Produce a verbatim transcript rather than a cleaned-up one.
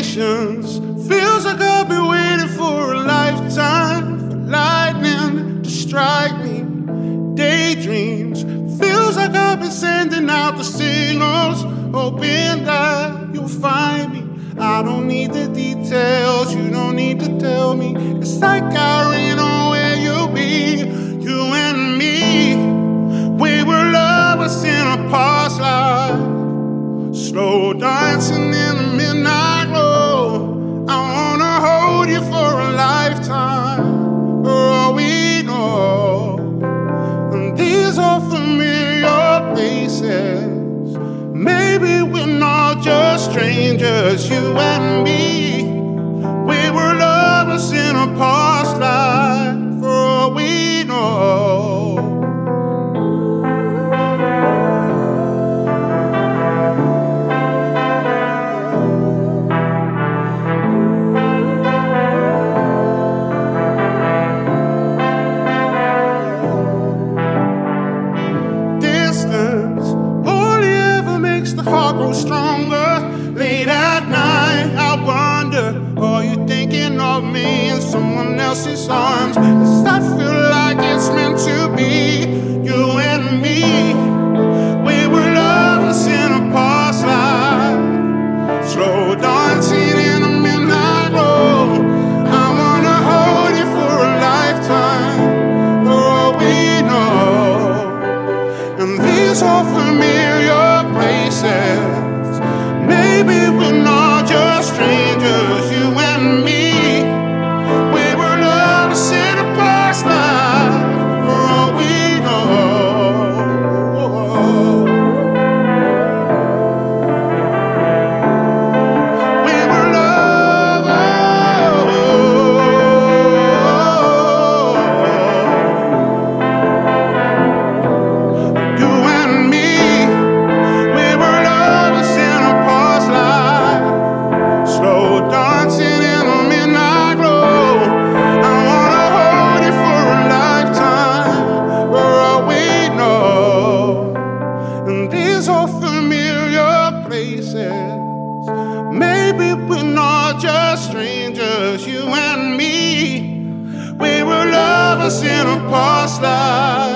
conversations. Feels like I've been waiting for a lifetime for lightning to strike me. Daydreams. Feels like I've been sending out the signals, hoping that you'll find me. I don't need the details, you don't need to tell me. It's like I already know where you'll be. You and me, we were lovers in a past life, slow dancing in the midnight glow. I wanna hold you for a lifetime, for all we know. And these are familiar places. Maybe we're not just strangers, you and me. We were lovers in a past life, for all we know. The heart grows stronger. Late at night, I wonder, are you thinking of me in someone else's arms? Does that feel like it's meant to be? You and me, we were lovers in a past life, slow dancing in a midnight glow. I wanna hold you for a lifetime, for all we know. And these are familiar places. Maybe we're not just strangers, you and me. We were lovers in a past life, for all we know. We were lovers. You and me. Dancing in the midnight glow. I wanna hold you for a lifetime, for all we know. And these are familiar places. Maybe we're not just strangers, you and me. We were lovers in a past life.